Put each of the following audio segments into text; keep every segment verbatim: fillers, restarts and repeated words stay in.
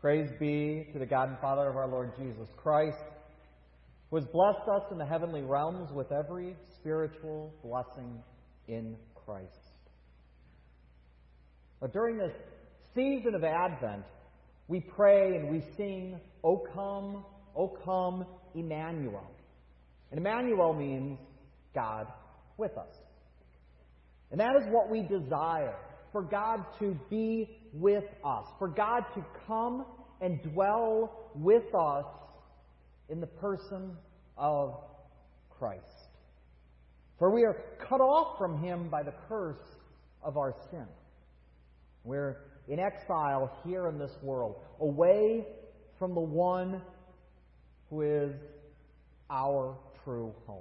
Praise be to the God and Father of our Lord Jesus Christ, who has blessed us in the heavenly realms with every spiritual blessing in Christ. But during this season of Advent, we pray and we sing, O come, O come, Emmanuel. And Emmanuel means God with us. And that is what we desire, for God to be with us, for God to come and dwell with us in the person of Christ. For we are cut off from Him by the curse of our sin. We're in exile here in this world, away from the one who is our true home.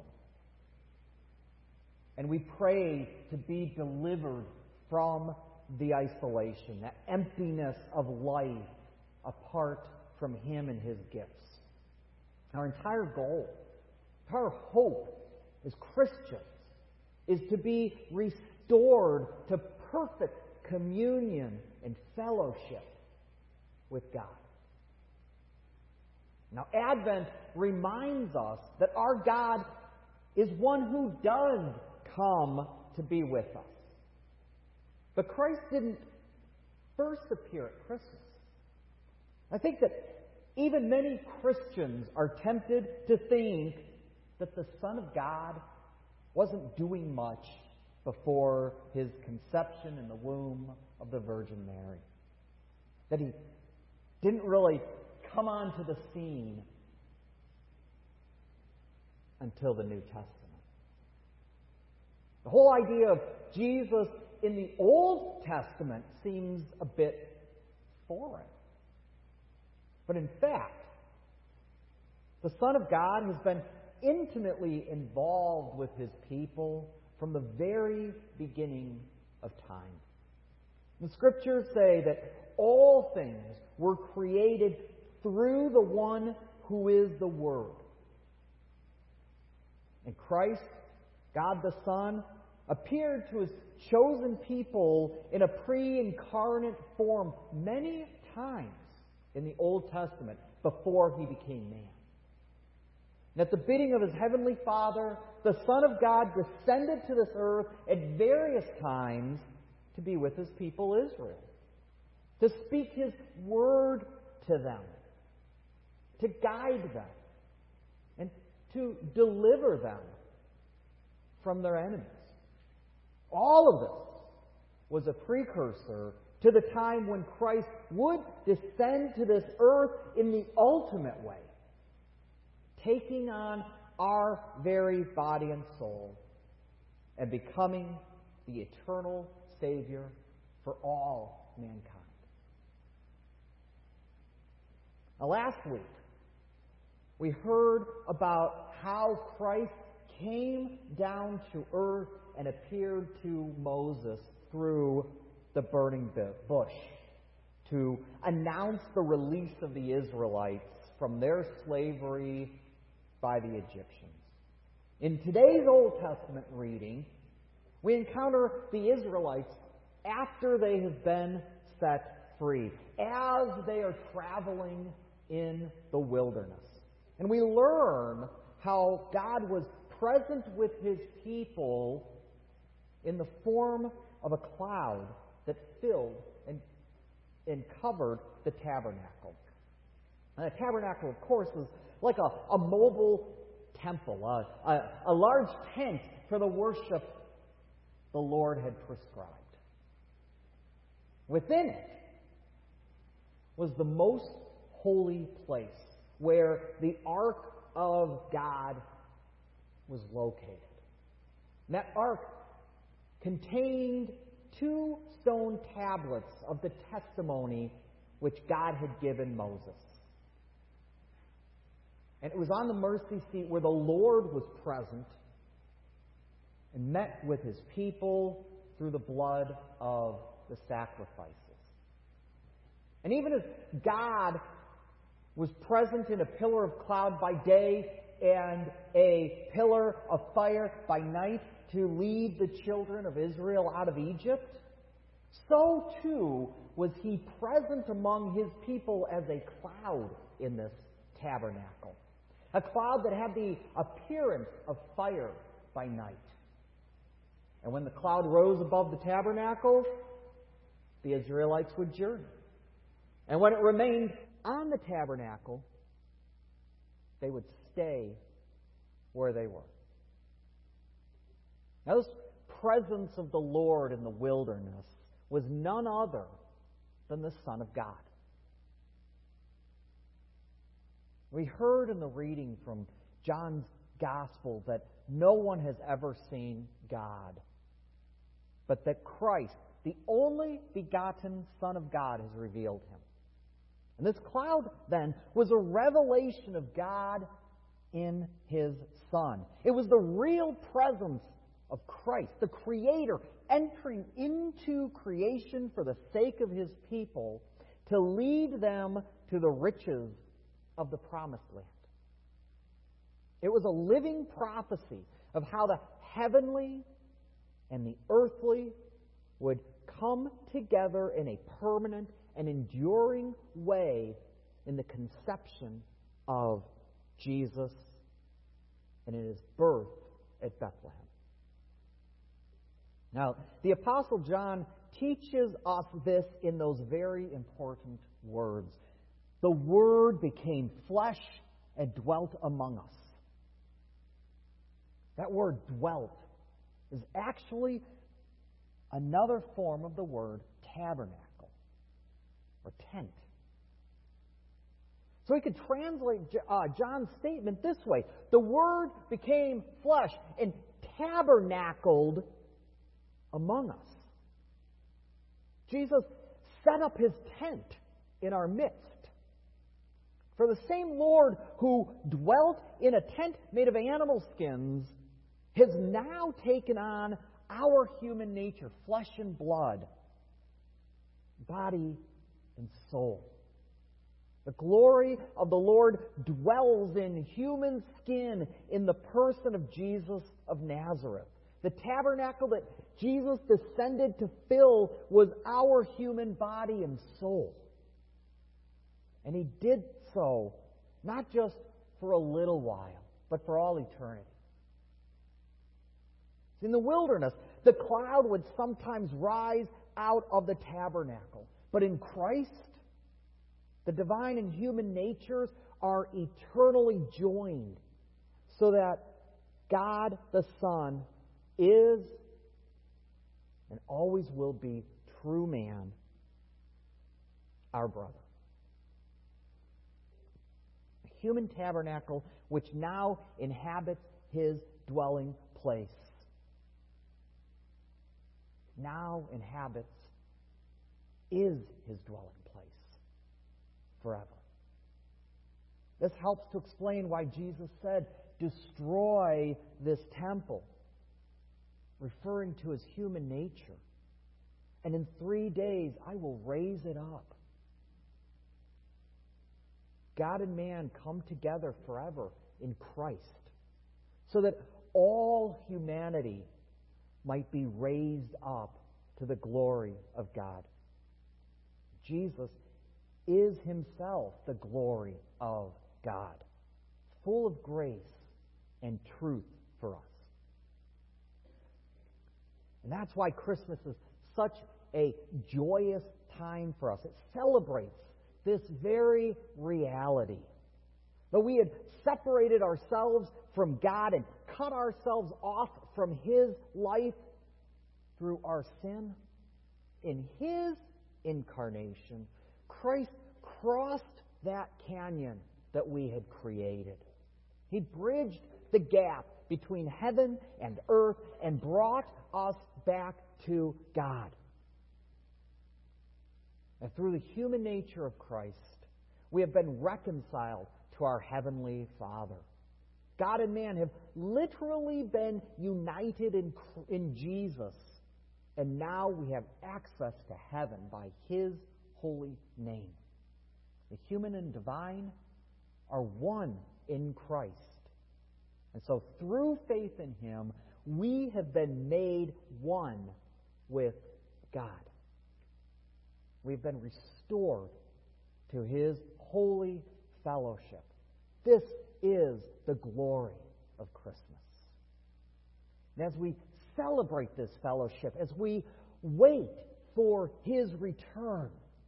And we pray to be delivered from the isolation, that emptiness of life apart from Him and His gifts. Our entire goal, our hope as Christians is to be restored to perfect communion and fellowship with God. Now, Advent reminds us that our God is one who does come to be with us. But Christ didn't first appear at Christmas. I think that even many Christians are tempted to think that the Son of God wasn't doing much before His conception in the womb of the Virgin Mary. That He didn't really come onto the scene until the New Testament. The whole idea of Jesus in the Old Testament seems a bit foreign. But in fact, the Son of God has been intimately involved with His people from the very beginning of time. The Scriptures say that all things were created through the one who is the Word. And Christ, God the Son, appeared to His chosen people in a pre-incarnate form many times in the Old Testament before He became man. And at the bidding of His heavenly Father, the Son of God descended to this earth at various times to be with His people Israel, to speak His word to them, to guide them, and to deliver them from their enemies. All of this was a precursor to the time when Christ would descend to this earth in the ultimate way, taking on our very body and soul and becoming the eternal Savior for all mankind. Now, last week, we heard about how Christ came down to earth and appeared to Moses through the burning bush to announce the release of the Israelites from their slavery by the Egyptians. In today's Old Testament reading, we encounter the Israelites after they have been set free, as they are traveling in the wilderness. And we learn how God was present with His people in the form of a cloud that filled and, and covered the tabernacle. And the tabernacle, of course, was like a, a mobile temple, a, a, a large tent for the worship the Lord had prescribed. Within it was the most holy place where the Ark of God was located. And that Ark contained two stone tablets of the testimony which God had given Moses. And it was on the mercy seat where the Lord was present and met with His people through the blood of the sacrifices. And even as God was present in a pillar of cloud by day and a pillar of fire by night to lead the children of Israel out of Egypt, so too was He present among His people as a cloud in this tabernacle. A cloud that had the appearance of fire by night. And when the cloud rose above the tabernacle, the Israelites would journey. And when it remained on the tabernacle, they would stay where they were. Now, this presence of the Lord in the wilderness was none other than the Son of God. We heard in the reading from John's Gospel that no one has ever seen God, but that Christ, the only begotten Son of God, has revealed Him. And this cloud, then, was a revelation of God in His Son. It was the real presence of Christ, the Creator, entering into creation for the sake of His people to lead them to the riches of the promised land. It was a living prophecy of how the heavenly and the earthly would come together in a permanent and enduring way in the conception of Jesus and in His birth at Bethlehem. Now, the Apostle John teaches us this in those very important words. The Word became flesh and dwelt among us. That word dwelt is actually another form of the word tabernacle or tent. So we could translate uh, John's statement this way. The Word became flesh and tabernacled among us. Jesus set up His tent in our midst. For the same Lord who dwelt in a tent made of animal skins has now taken on our human nature, flesh and blood, body and soul. The glory of the Lord dwells in human skin in the person of Jesus of Nazareth. The tabernacle that Jesus descended to fill was our human body and soul. And He did so not just for a little while, but for all eternity. In the wilderness, the cloud would sometimes rise out of the tabernacle. But in Christ, the divine and human natures are eternally joined so that God the Son is and always will be true man, our brother. A human tabernacle which now inhabits His dwelling place. Now inhabits, is His dwelling place forever. This helps to explain why Jesus said, destroy this temple, referring to His human nature. And in three days I will raise it up. God and man come together forever in Christ, so that all humanity might be raised up to the glory of God. Jesus is Himself the glory of God, full of grace and truth for us. And that's why Christmas is such a joyous time for us. It celebrates this very reality. That we had separated ourselves from God and cut ourselves off from His life through our sin. In His incarnation, Christ crossed that canyon that we had created. He bridged the gap between heaven and earth and brought us back to God. And through the human nature of Christ, we have been reconciled to our Heavenly Father. God and man have literally been united in, in Jesus, and now we have access to heaven by His holy name. The human and divine are one in Christ. And so through faith in Him, we have been made one with God. We've been restored to His holy fellowship. This is the glory of Christmas. And as we celebrate this fellowship, as we wait for His return,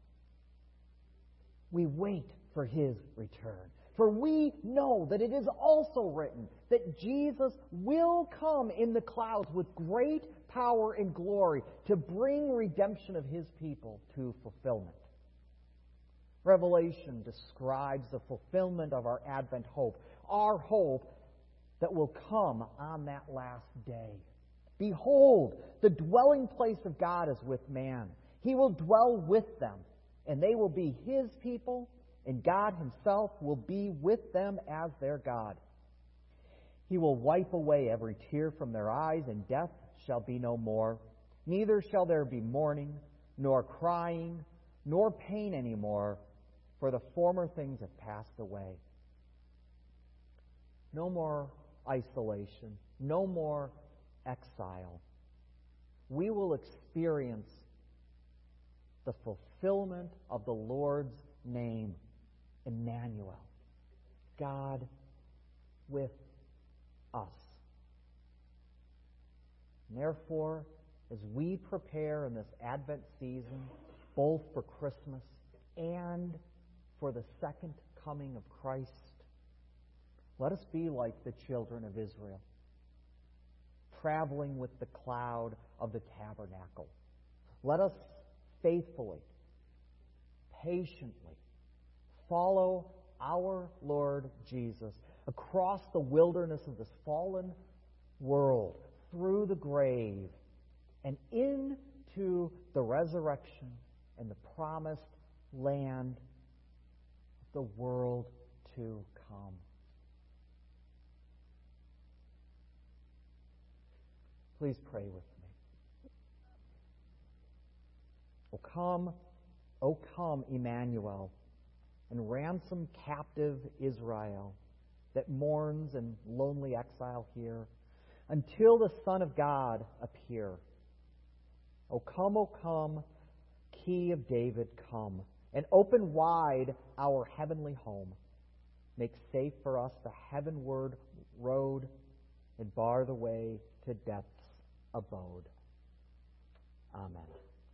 we wait for His return. For we know that it is also written that Jesus will come in the clouds with great power and glory to bring redemption of His people to fulfillment. Revelation describes the fulfillment of our Advent hope, our hope that will come on that last day. Behold, the dwelling place of God is with man. He will dwell with them, and they will be His people, and God Himself will be with them as their God. He will wipe away every tear from their eyes, and death shall be no more. Neither shall there be mourning, nor crying, nor pain any more, for the former things have passed away. No more isolation, no more exile. We will experience the fulfillment of the Lord's name, Emmanuel, God with us. And therefore, as we prepare in this Advent season, both for Christmas and for the second coming of Christ, let us be like the children of Israel, traveling with the cloud of the tabernacle. Let us faithfully, patiently follow our Lord Jesus across the wilderness of this fallen world, through the grave, and into the resurrection and the promised land of the world to come. Please pray with me. O come, O come, Emmanuel, and ransom captive Israel that mourns in lonely exile here, until the Son of God appear. O come, O come, Key of David, come, and open wide our heavenly home. Make safe for us the heavenward road, and bar the way to death's abode. Amen.